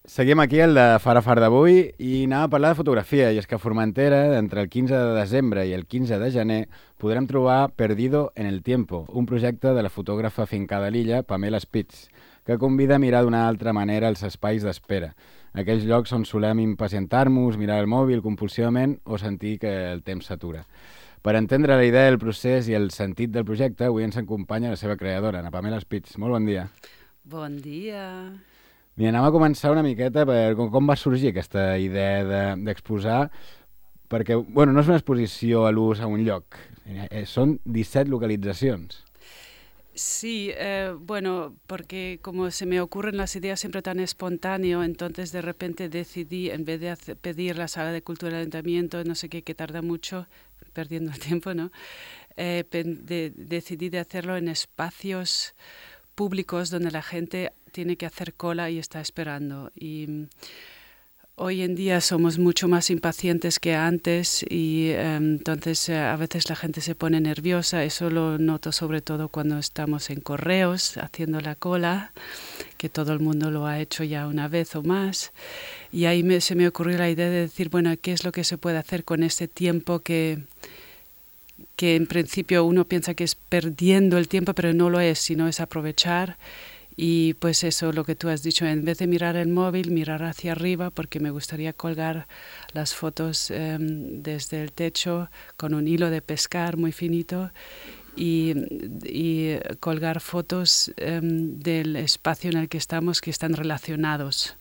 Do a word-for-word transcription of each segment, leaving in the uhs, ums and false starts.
Seguim aquí el de Fara Far d'avui i anem a parlar de fotografia. I és que a Formentera, entre el quinze de desembre i el quinze de gener, podrem trobar Perdido en el Tiempo, un projecte de la fotògrafa fincada a l'illa, Pamela Spitz, que convida a mirar d'una altra manera els espais d'espera. Aquells llocs on solem impacientar-nos, mirar el mòbil compulsivament o sentir que el temps s'atura. Per entendre la idea, el procés i el sentit del projecte, avui ens acompanya la seva creadora, la Pamela Spitz. Molt bon dia. Bon dia. Mira, anem a començar una miqueta per com, com va sorgir aquesta idea de, d'exposar, perquè bueno, no és una exposició a l'ús a un lloc, eh, són disset localitzacions. Sí, eh, bueno, porque como se me ocurren las ideas siempre tan espontáneo, entonces de repente decidí, en vez de hacer, pedir la sala de cultura del ayuntamiento, no sé qué, que tarda mucho, perdiendo el tiempo, ¿no? Eh, de, decidí de hacerlo en espacios públicos donde la gente tiene que hacer cola y está esperando. Y hoy en día somos mucho más impacientes que antes y eh, entonces eh, a veces la gente se pone nerviosa. Eso lo noto sobre todo cuando estamos en correos haciendo la cola, que todo el mundo lo ha hecho ya una vez o más. Y ahí me, se me ocurrió la idea de decir, bueno, ¿qué es lo que se puede hacer con este tiempo que... que en principio uno piensa que es perdiendo el tiempo, pero no lo es, sino es aprovechar. Y pues eso, lo que tú has dicho, en vez de mirar el móvil, mirar hacia arriba, porque me gustaría colgar las fotos eh, desde el techo con un hilo de pescar muy finito y, y colgar fotos eh, del espacio en el que estamos que están relacionados.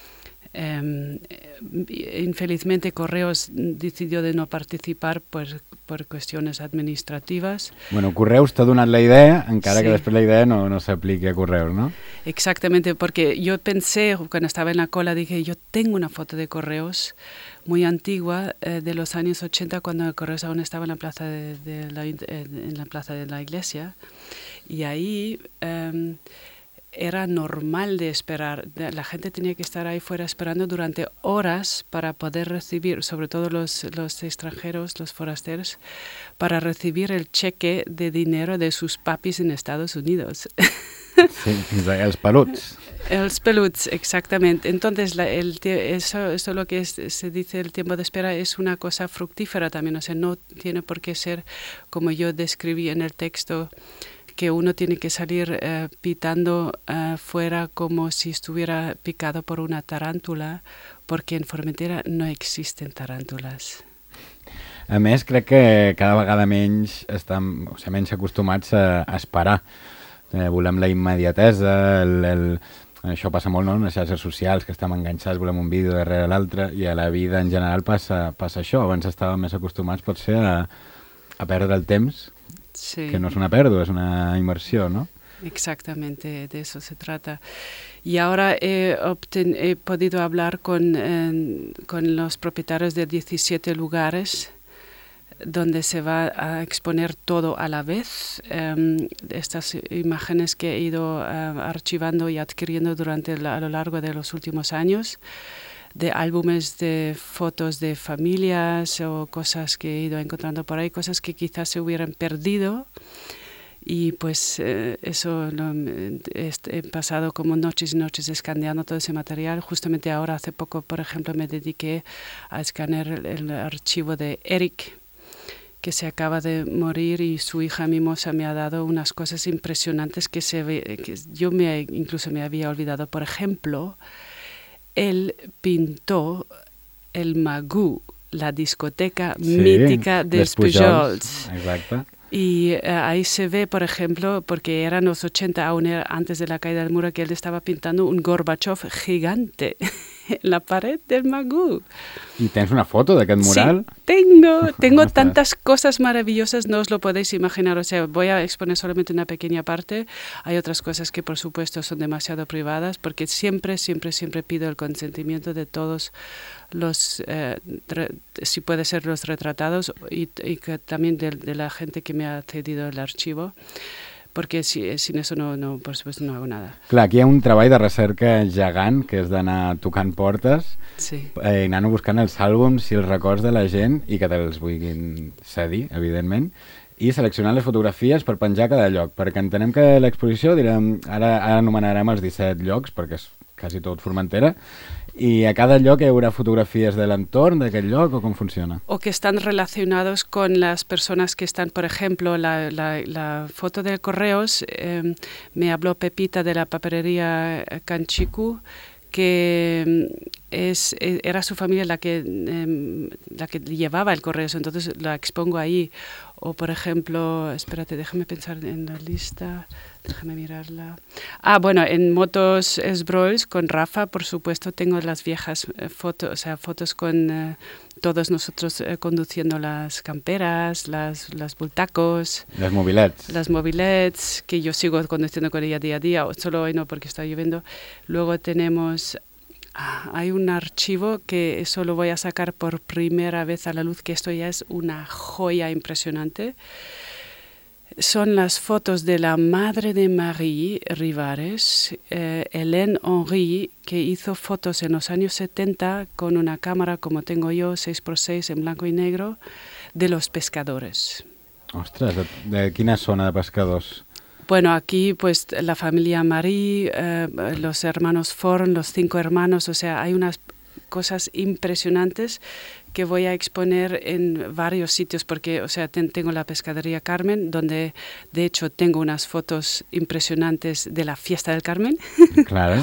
Um, infelizmente Correos decidió de no participar por, por cuestiones administrativas. Bueno, Correus t'ha donat la idea, encara sí. que després la idea no, no s'apliqui a Correus, ¿no? Exactamente, porque yo pensé, cuando estaba en la cola, dije, yo tengo una foto de Correos muy antigua, eh, de los años ochenta, cuando el Correos aún estaba en la plaza de, de, la, en la plaza de la iglesia, y ahí... Um, era normal de esperar. La gente tenía que estar ahí fuera esperando durante horas para poder recibir, sobre todo los, los extranjeros, los forasteros, para recibir el cheque de dinero de sus papis en Estados Unidos. Sí, els peluts. Els peluts, exactamente. Entonces, la, el, eso, eso lo que es, se dice el tiempo de espera es una cosa fructífera también. O sea, no tiene por qué ser, como yo describí en el texto, que uno tiene que salir eh, pitando eh, fuera como si estuviera picado por una tarántula, porque en Formentera no existen tarántulas. A més, crec que cada vegada menys estem, o sigui, menys acostumats a, a esperar. Eh, volem la immediatesa, el, el, això passa molt, no?, en les xarxes socials, que estem enganxats, volem un vídeo darrere l'altre, i a la vida en general passa, passa això. Abans estàvem més acostumats, potser, a, a perdre el temps, sí. Que no es una pérdida, es una inversión, ¿no? Exactamente, de eso se trata. Y ahora he, obten- he podido hablar con, eh, con los propietarios de diecisiete lugares donde se va a exponer todo a la vez. Um, estas imágenes que he ido uh, archivando y adquiriendo durante la, a lo largo de los últimos años, de álbumes de fotos de familias o cosas que he ido encontrando por ahí, cosas que quizás se hubieran perdido. Y pues eh, eso lo, he, he pasado como noches y noches escaneando todo ese material. Justamente ahora, hace poco, por ejemplo, me dediqué a escanear el, el archivo de Eric, que se acaba de morir, y su hija mimosa me ha dado unas cosas impresionantes que, se ve, que yo me, incluso me había olvidado. Por ejemplo, él pintó el Magú, la discoteca sí, mítica de los Pujols. Exacto. Y uh, ahí se ve, por ejemplo, porque eran los ochenta, aún era antes de la caída del muro, que él estaba pintando un Gorbachev gigante en la pared del Magú. ¿Y tienes una foto de aquel mural? Sí, tengo, tengo tantas cosas maravillosas, no os lo podéis imaginar. O sea, voy a exponer solamente una pequeña parte. Hay otras cosas que, por supuesto, son demasiado privadas, porque siempre, siempre, siempre pido el consentimiento de todos los, eh, re, si puede ser los retratados, y, y que también de, de la gente que me ha cedido el archivo, perquè si, sin eso no, no, por supuesto no hago nada. Clar, aquí hi ha un treball de recerca gegant, que és d'anar tocant portes, sí. eh, i anar buscant els àlbums i els records de la gent, i que te'ls vulguin cedir, evidentment, i seleccionant les fotografies per penjar a cada lloc, perquè entenem que l'exposició, direm, ara, ara anomenarem els disset llocs, perquè és quasi tot Formentera, i a cada lloc hi haurà fotografies de l'entorn d'aquell lloc o com funciona? O que están relacionados con las personas que están, por ejemplo, la, la, la foto de correos, eh, me habló Pepita de la papelería Canchicu, que es, era su familia la que, eh, la que llevaba el correo, entonces la expongo ahí. O, por ejemplo, espérate, déjame pensar en la lista, déjame mirarla. Ah, bueno, en Motos Esbroils con Rafa, por supuesto, tengo las viejas eh, fotos, o sea, fotos con eh, todos nosotros eh, conduciendo las camperas, las, las bultacos. Las mobilets. Las mobilets, que yo sigo conduciendo con ella día a día, solo hoy no porque está lloviendo. Luego tenemos... Hay un archivo que eso lo voy a sacar por primera vez a la luz, que esto ya es una joya impresionante. Son las fotos de la madre de Marie Rivares, eh, Hélène Henry, que hizo fotos en los años setenta con una cámara como tengo yo, seis por seis en blanco y negro, de los pescadores. Ostres, de, de quina zona de pescadors? Bueno, aquí pues la familia Marie, eh, los hermanos Forn, los cinco hermanos, o sea, hay unas cosas impresionantes que voy a exponer en varios sitios porque, o sea, ten, tengo la pescadería Carmen, donde de hecho tengo unas fotos impresionantes de la fiesta del Carmen. Claro.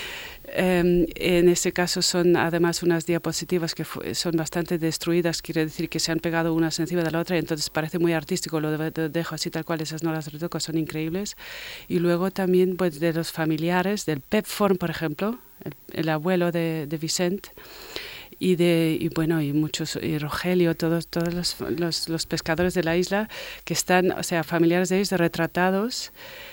Um, en este caso son además unas diapositivas que son bastante destruidas, quiere decir que se han pegado unas encima de la otra y entonces parece muy artístico, lo de, de, dejo así tal cual, esas no las retoco, son increíbles. Y luego también pues, de los familiares, del Pep Forn, por ejemplo, el, el abuelo de, de Vicent, y de y bueno y muchos y Rogelio, todos todos los, los, los pescadores de la isla que están, o sea, familiares de ellos retratados.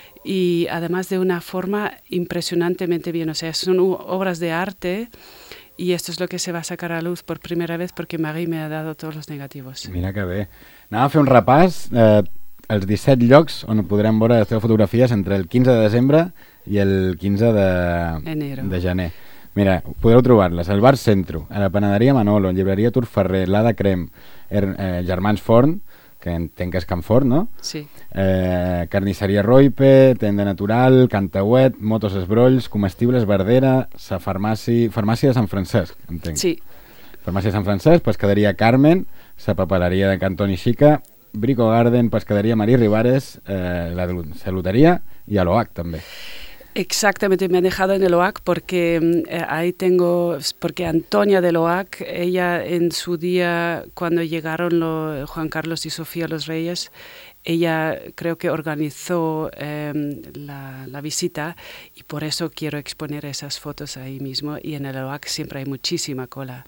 Y además de una forma impresionantemente bien, o sea, son obras de arte y esto es lo que se va a sacar a luz por primera vez porque Marie me ha dado todos los negativos. Mira que bé. Anàvem a fer un repàs, eh, els disset llocs on podrem veure les teves fotografies entre el quinze de desembre i el quinze de, de gener. Mira, podeu trobar-les al Bar Centro, a la Panaderia Manolo, en Llibreria Turferrer, l'Ada Crem, er, eh, Germans Forn, que entenc que és Can Fort, no? Sí. Eh, carnisseria Roipe, Tenda Natural, Cantauet, Motos Esbrolls, Comestibles Verdera, sa farmàcia, farmàcia de Sant Francesc, entenc. Sí. Farmàcia de Sant Francesc, Pescaderia Carmen, sa papeleria de Cantoni Xica, Brico Garden, Pescaderia Marie Rivares, eh, la Saluteria i a l'O H també. Exactamente, me han dejado en el O A C porque eh, ahí tengo, porque Antonia del O A C, ella en su día, cuando llegaron lo, Juan Carlos y Sofía los Reyes, ella creo que organizó eh, la, la visita y por eso quiero exponer esas fotos ahí mismo y en el O A C siempre hay muchísima cola.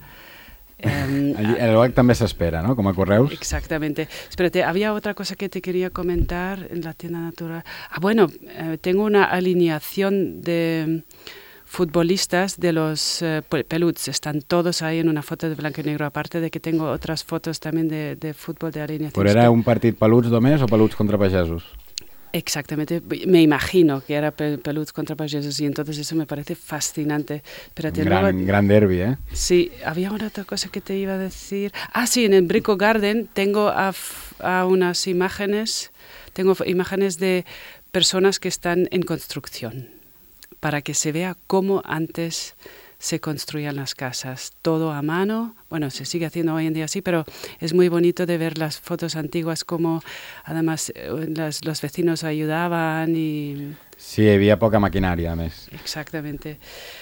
Um, Allí, el O A C també s'espera, ¿no? Com a correus. Exactamente. Espérate, había otra cosa que te quería comentar en la tienda natural. Ah, bueno, eh, tengo una alineación de futbolistas de los eh, peluts. Están todos ahí en una foto de blanco y negro, aparte de que tengo otras fotos también de, de fútbol de alineación. ¿Pero era un partit peluts només o peluts contra pagesos? Exactamente, me imagino que era peluts contra pagesos y entonces eso me parece fascinante. Espérate, un gran, luego, gran derbi, ¿eh? Sí, había una otra cosa que te iba a decir. Ah, sí, en el Brico Garden tengo a, a unas imágenes, tengo imágenes de personas que están en construcción, para que se vea cómo antes se construían las casas, todo a mano. Bueno, se sigue haciendo hoy en día así, pero es muy bonito de ver las fotos antiguas, como además las, los vecinos ayudaban y... Sí, hi havia poca maquinària, a més. Exactamente.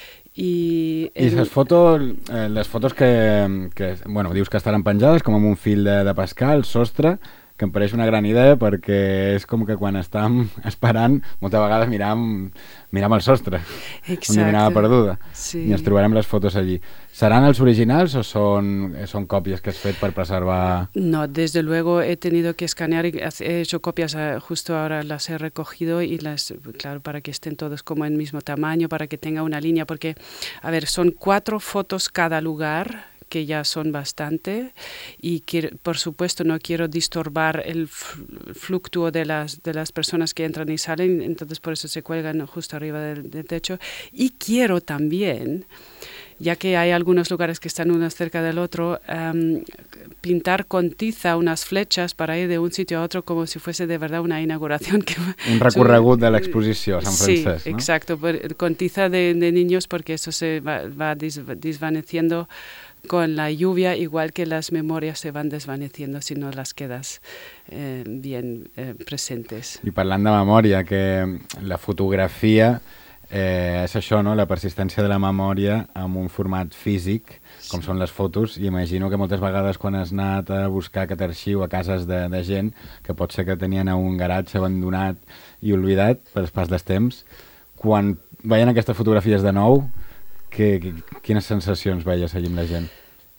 I, I les fotos, eh, les fotos que, que, bueno, dius que estaran penjades com amb un fil de, de pescar al sostre, que em pareix una gran idea perquè és com que quan estàvem esperant moltes vegades miràvem, miràvem el sostre. Exacte. On mirava perduda. Sí. I ens trobarem les fotos allí. ¿Seran els originals o son, son copias que has fet per preservar? No, desde luego he tenido que escanear y he hecho copias, justo ahora las he recogido y las, claro, para que estén todos como en mismo tamaño, para que tenga una línea, porque, a ver, son cuatro fotos cada lugar, que ya son bastante, y quiero, por supuesto no quiero disturbar el fluctuo de las, de las personas que entran y salen, entonces por eso se cuelgan justo arriba del, del techo. Y quiero también ya que hay algunos lugares que están unos cerca del otro, um, pintar con tiza unas flechas para ir de un sitio a otro como si fuese de verdad una inauguración. Que un recorregut de l'exposició a Sant Francesc, sí, ¿no? Exacto, con tiza de, de niños, porque eso se va, va desvaneciendo con la lluvia, igual que las memorias se van desvaneciendo si no las quedas eh, bien eh, presentes. I parlant de memòria, que la fotografia eh, és això, no? La persistència de la memòria amb un format físic, com sí. Són les fotos, i imagino que moltes vegades quan has anat a buscar aquest arxiu a cases de, de gent, que pot ser que tenien a un garatge abandonat i oblidat per pas dels temps, quan veien aquestes fotografies de nou, que, que, quines sensacions veies allí amb la gent?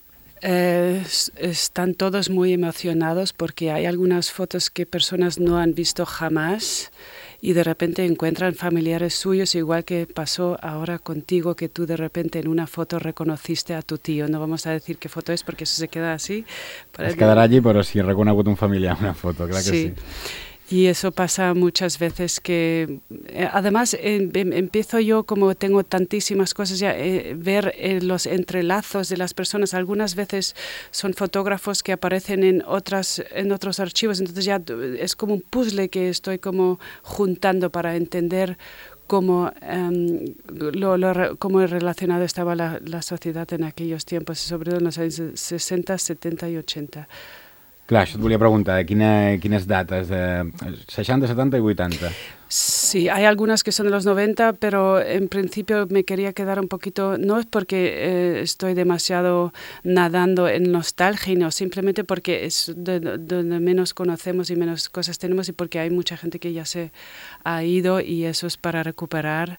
Eh, están todos muy emocionados porque hay algunas fotos que personas no han visto jamás y de repente encuentran familiares suyos, igual que pasó ahora contigo, que tú de repente en una foto reconociste a tu tío. No vamos a decir qué foto es porque eso se queda así. Es quedarà allí, però sí, he reconegut un familiar en una foto, clar que sí. sí. Y eso pasa muchas veces que, eh, además, eh, empiezo yo, como tengo tantísimas cosas, ya eh, ver eh, los entrelazos de las personas. Algunas veces son fotógrafos que aparecen en otras, en otros archivos, entonces ya es como un puzzle que estoy como juntando para entender cómo, um, lo, lo, cómo relacionado estaba la, la sociedad en aquellos tiempos, sobre todo en los años sesenta, setenta y ochenta. Clar, això et volia preguntar, de quina, quines dates? De seixanta, setenta y ochenta. Sí, hay algunas que son de los noventa, pero en principio me quería quedar un poquito, no es porque eh, estoy demasiado nadando en nostalgia, no, simplemente porque es donde de, de menos conocemos y menos cosas tenemos, y porque hay mucha gente que ya se ha ido, y eso es para recuperar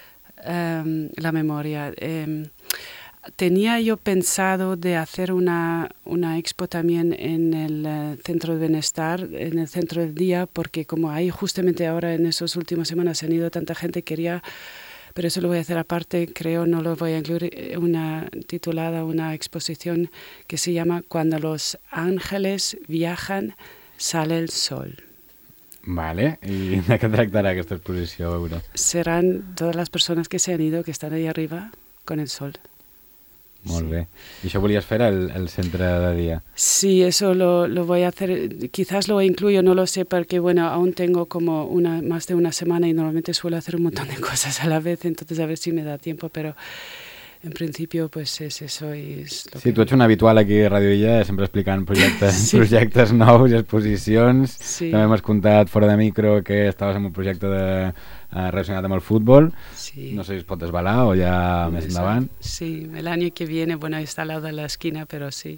um, la memoria. Um, Tenía yo pensado de hacer una, una expo también en el uh, Centro de Bienestar, en el Centro del Día, porque como ahí justamente ahora en esas últimas semanas se han ido tanta gente, quería, pero eso lo voy a hacer aparte, creo, no lo voy a incluir, una titulada, una exposición que se llama Cuando los ángeles viajan, sale el sol. Vale, i de què tractarà aquesta exposició, a veure? Serán todas las personas que se han ido, que están ahí arriba, con el sol. Molt bé. I això volies fer al, al centre de dia? Sí, eso lo, lo voy a hacer. Quizás lo incluyo, no lo sé, porque bueno, aún tengo como una más de una semana y normalmente suelo hacer un montón de cosas a la vez, entonces a ver si me da tiempo, pero en principio pues es eso. Y es lo sí, que... tu ets un habitual aquí a Ràdio Illa, sempre explicant projectes, sí. projectes nous i exposicions. Sí. També m'has contat fora de micro que estaves en un projecte de, uh, relacionat amb el futbol. Sí. No sé si es pot desvelar o ja més endavant. Sí, el año que viene, bueno, está al lado de la esquina, pero sí.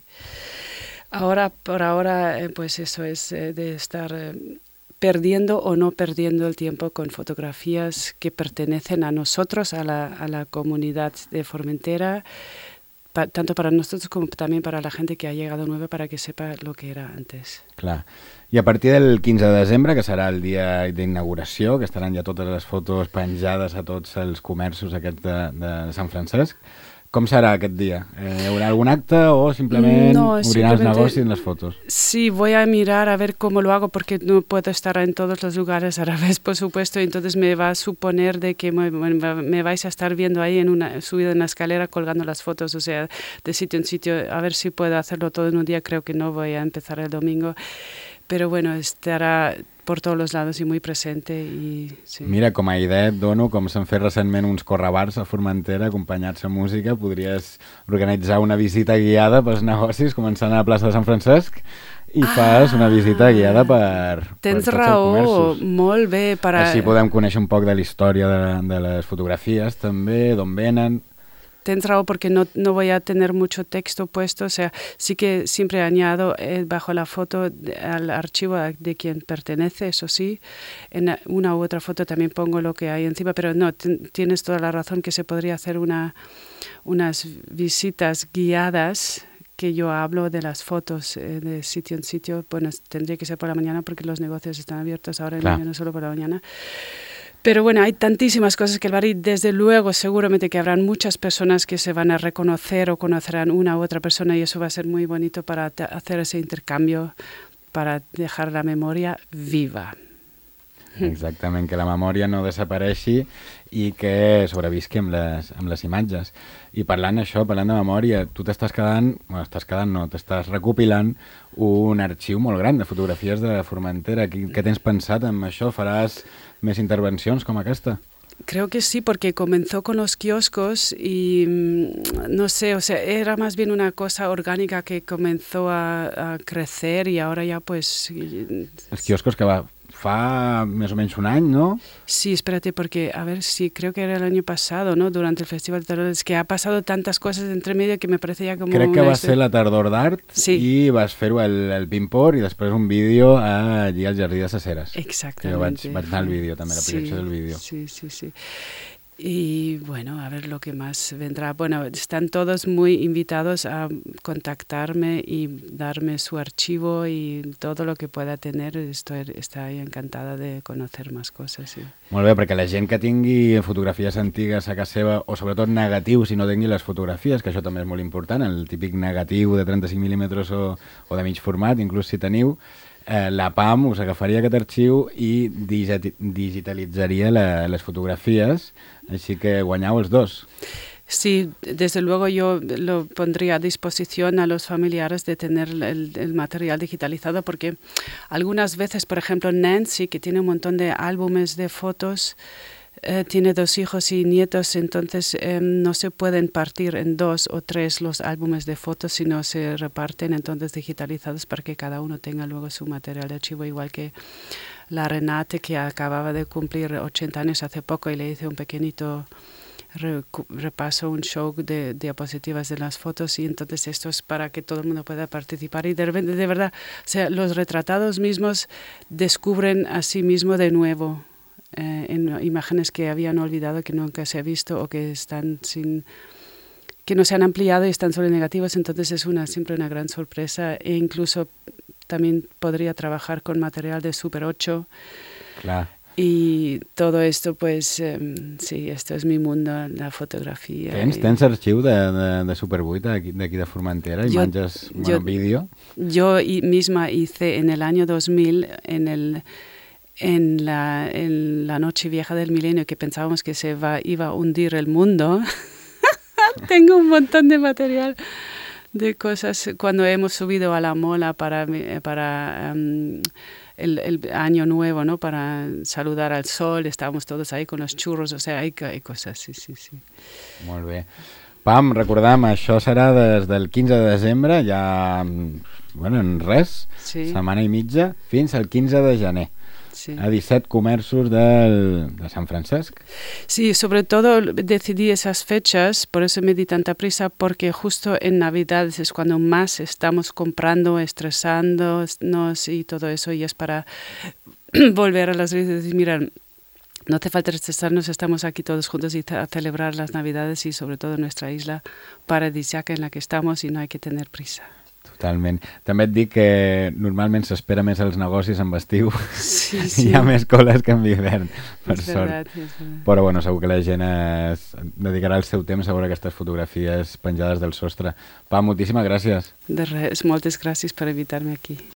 Ahora, por ahora, eh, pues eso es eh, de estar... Eh, perdiendo o no perdiendo el tiempo con fotografías que pertenecen a nosotros, a la, a la comunidad de Formentera, pa, tanto para nosotros como también para la gente que ha llegado nueva, para que sepa lo que era antes. Clar. I a partir del quinze de desembre, que serà el dia d'inauguració, que estaran ja totes les fotos penjades a tots els comerços aquests de, de Sant Francesc, com serà aquest dia? Eh, ¿Hi haurà algún acte o simplement no, obrirà els negocis en les fotos? Sí, voy a mirar a ver cómo lo hago, porque no puedo estar en todos los lugares a la vez, por supuesto, y entonces me va a suponer de que me, me vais a estar viendo ahí en una, subido en la escalera colgando las fotos, o sea, de sitio en sitio, a ver si puedo hacerlo todo en un día. Creo que no voy a empezar el domingo, pero bueno, estará por todos los lados y muy presente. I, sí. Mira, com a idea et dono, com s'han fet recentment uns correbars a Formentera acompanyats amb música, podries organitzar una visita guiada pels negocis, començant a la plaça de Sant Francesc, i ah, fas una visita guiada per, per tots raó, els comerços. Molt bé. Per a... Així podem conèixer un poc de la història de, de les fotografies, també, d'on venen... Tens raó, porque no, no voy a tener mucho texto puesto, o sea, sí que siempre añado eh, bajo la foto de, al archivo de quien pertenece, eso sí, en una u otra foto también pongo lo que hay encima, pero no, tienes toda la razón que se podría hacer una, unas visitas guiadas, que yo hablo de las fotos eh, de sitio en sitio. Bueno, tendría que ser por la mañana porque los negocios están abiertos ahora, claro. No solo por la mañana. Pero bueno, hay tantísimas cosas que el bar, y desde luego seguramente que habrán muchas personas que se van a reconocer o conocerán una u otra persona, y eso va a ser muy bonito para hacer ese intercambio, para dejar la memoria viva. Exactament, que la memòria no desapareixi i que sobrevisqui amb les, amb les imatges. I parlant això, parlant de memòria, tu t'estàs quedant, bueno, estàs quedant no, t'estàs recopilant un arxiu molt gran de fotografies de Formentera. Què, què tens pensat amb això? Faràs més intervencions com aquesta? Creo que sí, porque comenzó con los kioscos y no sé, o sea, era más bien una cosa orgánica que comenzó a, a crecer y ahora ya pues... Els kioscos que va, fa més o menys un any, ¿no? Sí, espérate, porque a ver, sí, creo que era el año pasado, ¿no? Durante el Festival de Terror, es que ha pasado tantas cosas entre medio que me parece ya como... Crec que va ser la tardor d'art sí. i vas fer-ho el, el Pimpor i després un vídeo allí al Jardí de ses Heres. Exactamente. Que jo vaig, vaig anar al vídeo també, la projecció sí, del vídeo. Sí, sí, sí. Y bueno, a ver lo que más vendrá. Bueno, están todos muy invitados a contactarme y darme su archivo y todo lo que pueda tener. Estoy, estoy encantada de conocer más cosas. Sí. Molt bé, perquè la gent que tingui fotografies antigues a casa seva, o sobretot negatius, si no tingui les fotografies, que això també és molt important, el típic negatiu de trenta-cinc mil·límetres o, o de mig format, inclús si teniu, Eh, la P A M us agafaria aquest arxiu i digitalitzaria la, les fotografies, així que guanyau els dos. Sí, desde luego yo lo pondría a disposición a los familiares de tener el, el material digitalizado porque algunas veces, por ejemplo, Nancy, que tiene un montón de álbumes de fotos, Eh, tiene dos hijos y nietos, entonces eh, no se pueden partir en dos o tres los álbumes de fotos, sino se reparten entonces digitalizados para que cada uno tenga luego su material de archivo, igual que la Renate, que acababa de cumplir ochenta años hace poco y le hice un pequeñito re, repaso, un show de diapositivas de las fotos y entonces esto es para que todo el mundo pueda participar y de, de verdad, o sea, los retratados mismos descubren a sí mismo de nuevo. Eh, en imágenes que habían olvidado, que nunca se ha visto o que están sin, que no se han ampliado y están solo negativos, entonces es una siempre una gran sorpresa e incluso también podría trabajar con material de Super ocho. Claro. Y todo esto, pues, eh, sí, esto es mi mundo, la fotografía. Tens, y... tens arxiu de, de, de Super vuit d'aquí de Formentera, imatges, bueno, vídeo? Yo misma hice en el año dos mil, en el... En la, en la noche vieja del milenio, que pensábamos que se va, iba a hundir el mundo, tengo un montón de material de cosas. Cuando hemos subido a la Mola para, para um, el, el año nuevo, ¿no? Para saludar al sol, estábamos todos ahí con los churros, o sea, hay, hay cosas, sí, sí, sí. Molt bé. Pam, recordam, això serà des del quinze de desembre, ja, bueno, en res, sí. Setmana i mitja, fins al quinze de gener. Sí. A disset comerços del, de San Francesc. Sí, sobre todo decidí esas fechas, por eso me di tanta prisa, porque justo en Navidades es cuando más estamos comprando, estresándonos y todo eso, y es para volver a las redes y decir, mira, no hace falta estresarnos, estamos aquí todos juntos y a celebrar las Navidades y sobre todo nuestra isla paradisíaca en la que estamos y no hay que tener prisa. Totalment. També et dic que normalment s'espera més als negocis en estiu. Sí, sí. Hi ha més coles que en hivern, per és sort. Verdad, és verdad. Però bueno, segur que la gent es dedicarà el seu temps a veure aquestes fotografies penjades del sostre. Pa, moltíssimes gràcies. De res, moltes gràcies per invitar-me aquí.